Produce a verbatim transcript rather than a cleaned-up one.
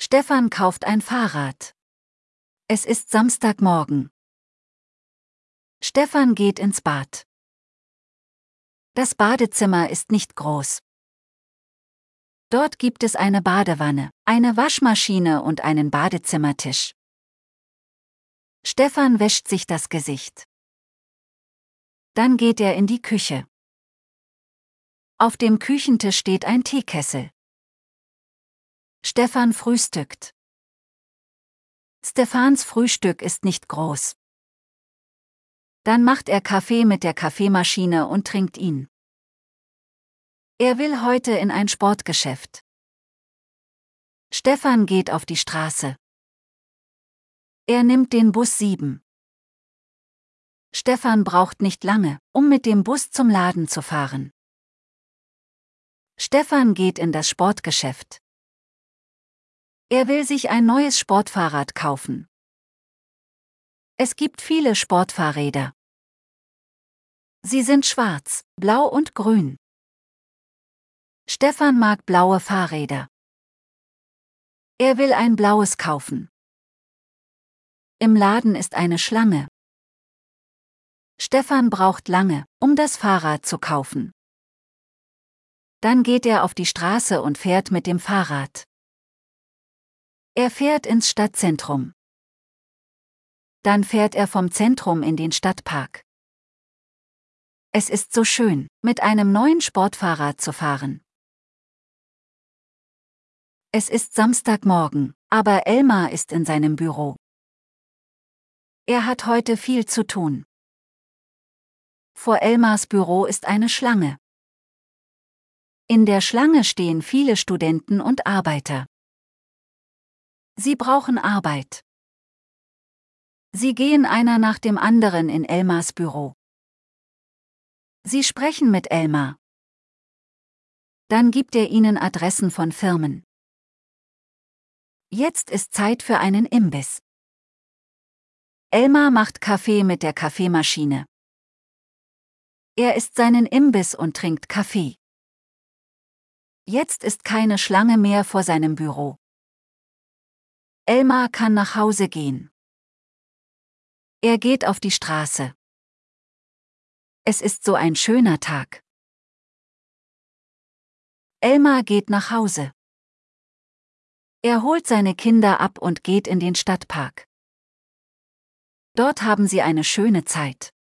Stefan kauft ein Fahrrad. Es ist Samstagmorgen. Stefan geht ins Bad. Das Badezimmer ist nicht groß. Dort gibt es eine Badewanne, eine Waschmaschine und einen Badezimmertisch. Stefan wäscht sich das Gesicht. Dann geht er in die Küche. Auf dem Küchentisch steht ein Teekessel. Stefan frühstückt. Stefans Frühstück ist nicht groß. Dann macht er Kaffee mit der Kaffeemaschine und trinkt ihn. Er will heute in ein Sportgeschäft. Stefan geht auf die Straße. Er nimmt den Bus sieben. Stefan braucht nicht lange, um mit dem Bus zum Laden zu fahren. Stefan geht in das Sportgeschäft. Er will sich ein neues Sportfahrrad kaufen. Es gibt viele Sportfahrräder. Sie sind schwarz, blau und grün. Stefan mag blaue Fahrräder. Er will ein blaues kaufen. Im Laden ist eine Schlange. Stefan braucht lange, um das Fahrrad zu kaufen. Dann geht er auf die Straße und fährt mit dem Fahrrad. Er fährt ins Stadtzentrum. Dann fährt er vom Zentrum in den Stadtpark. Es ist so schön, mit einem neuen Sportfahrrad zu fahren. Es ist Samstagmorgen, aber Elmar ist in seinem Büro. Er hat heute viel zu tun. Vor Elmars Büro ist eine Schlange. In der Schlange stehen viele Studenten und Arbeiter. Sie brauchen Arbeit. Sie gehen einer nach dem anderen in Elmars Büro. Sie sprechen mit Elmar. Dann gibt er ihnen Adressen von Firmen. Jetzt ist Zeit für einen Imbiss. Elmar macht Kaffee mit der Kaffeemaschine. Er isst seinen Imbiss und trinkt Kaffee. Jetzt ist keine Schlange mehr vor seinem Büro. Elmar kann nach Hause gehen. Er geht auf die Straße. Es ist so ein schöner Tag. Elmar geht nach Hause. Er holt seine Kinder ab und geht in den Stadtpark. Dort haben sie eine schöne Zeit.